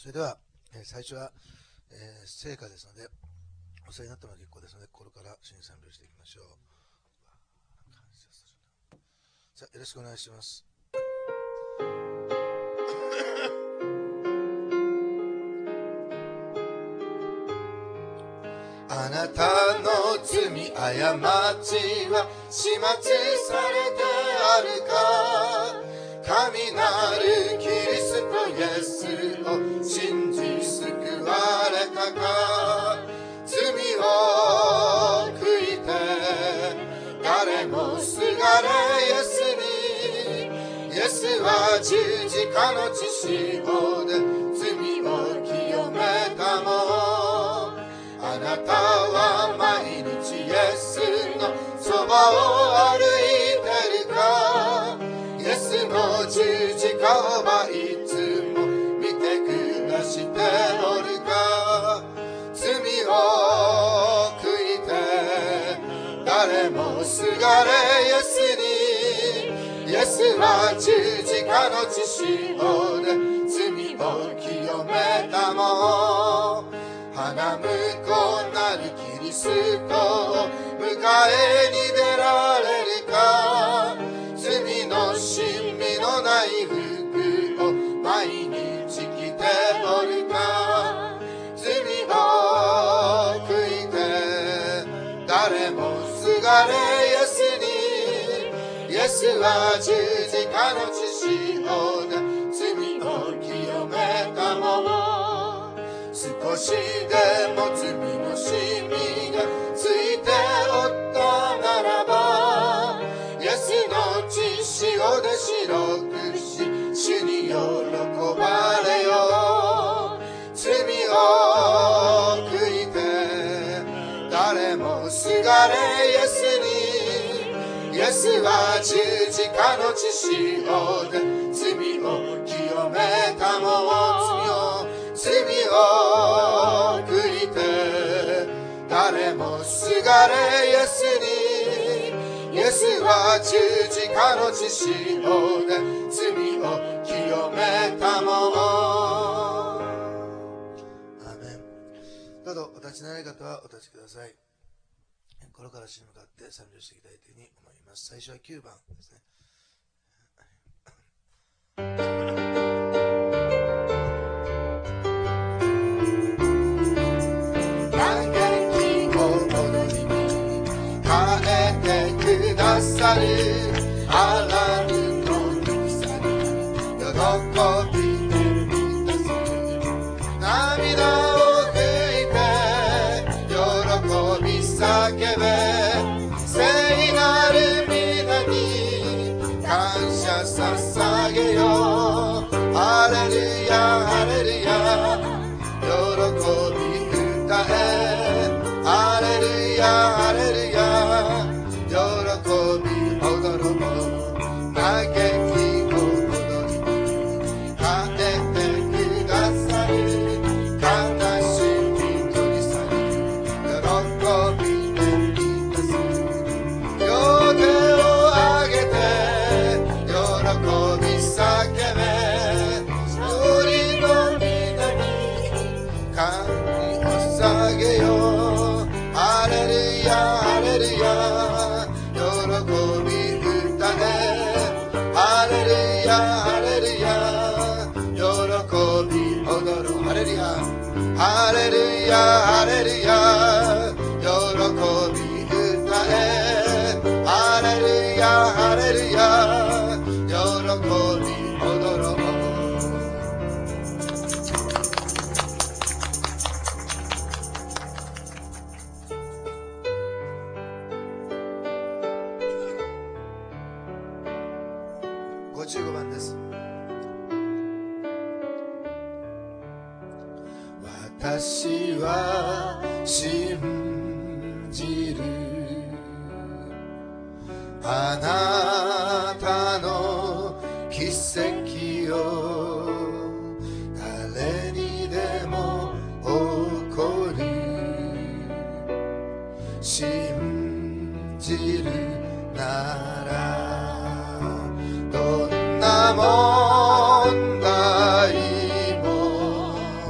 それでは、最初は、聖歌ですので、お世話になったのは結構ですので、これから主に賛美をしていきましょう。感謝する。さあ、よろしくお願いします。あなたの罪過ちは始末されてあるか。神なるキリストイエスを信じ救われたか。罪を悔いて誰もすがれイエスに。イエスは十字架の血潮で罪を清めたもん。あなたは毎日イエスのそばを歩いてるか。イエスの十字架をいつも見て下しておるか。罪を悔いて誰もすがれイエスに。イエスは十字架の血潮で罪を清めたもん。花婿なるキリストを迎えに出られるか。罪の親身のない服を毎日着ておるか。罪を悔いて誰もすがれイエスに。イエスは十字架の血潮で罪を清めたもの。少しでも罪のしみがついておったならば、イエスの血潮で白くし主に喜ばれよ。罪を悔いて誰もすがれイエスに。イエスは十字架の血潮で罪を清めたもん。罪を悔いて誰もすがれイエスに。イエスは十字架の血潮で罪を清めたもの。アーメン。どうぞお立ちにならない方はお立ちください。これから主に向かって賛美をしていきたいというふうに思います。最初は9番ですね。くださるあらぬのさに喜びで満たす。涙を拭いて喜び叫べ。聖なる皆に感謝捧げよう。ハレルヤハレルヤ喜び歌え。ハレルヤハレルヤ喜び踊ろう。嘆きを踊りに変えてくださる。悲しみ取り去り喜びで満たす。両手を上げて喜び叫べ。一人の皆に神を捧げよう。ハレルヤハレルヤ喜び歌え。ハレルヤハレルヤ喜び踊ろう。ハレルヤハレルヤハレルヤ喜び歌え。ハレルヤハレルヤ喜び踊ろう。55番です。私は信じるあなたの奇跡を。誰にでも起こる。信じるならどんな問題も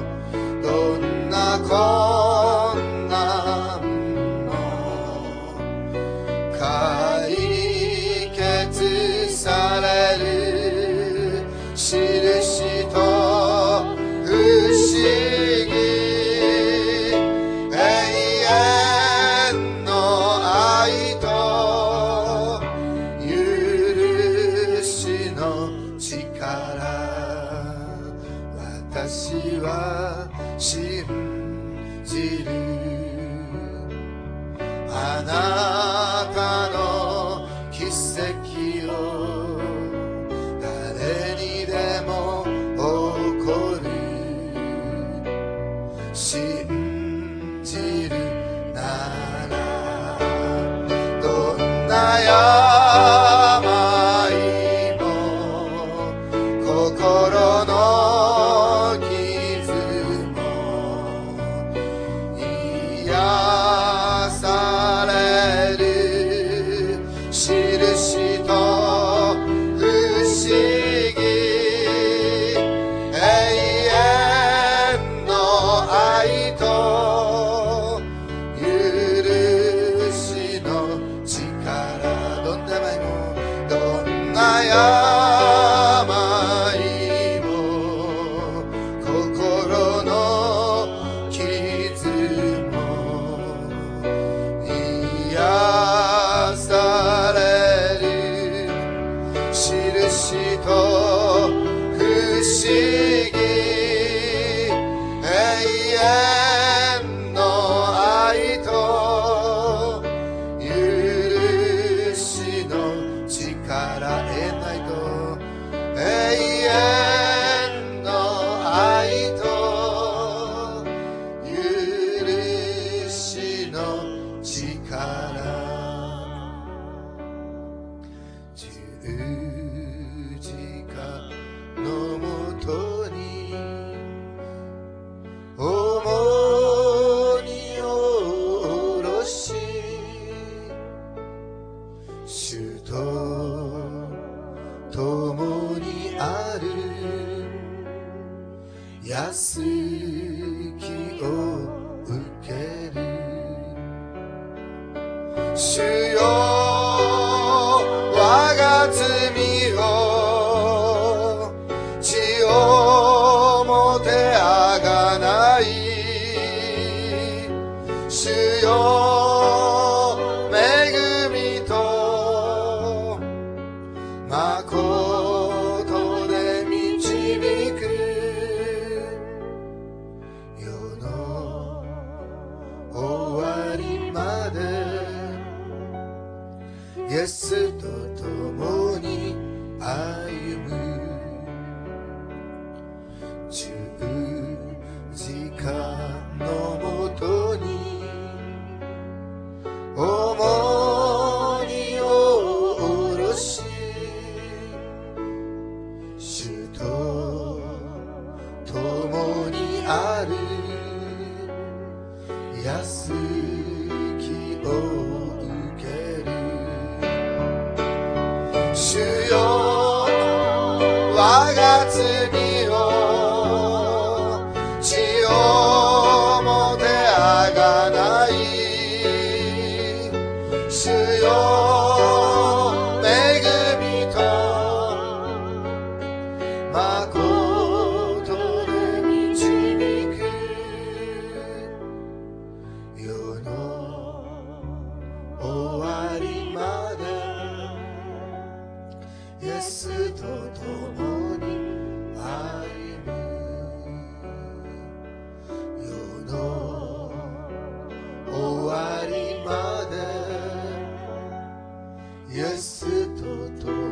私は信じる。あなたの奇跡を誰にでも起こる。信じるならどんな病も心の傷も癒される。印と不思議永遠の愛と許しの力。どんな病もどんな病も心の傷も癒される。印と不思議永遠の愛と許しの力。永遠の愛と許しの力。十字架のもとに重荷を下ろし、主と共にある安きを受ける。主よ我が罪を血をもてあがない。主よ恵みと誠で導く。世の終わりまでイエスと共に歩む。十字架のもとに重荷を下ろし、主と共にある安きを受ける。主よ我が罪を血をもてあがない。主よ恵みと誠で導く。世の終わりまでイエスと共に歩む。世の終わりまでイエスと共に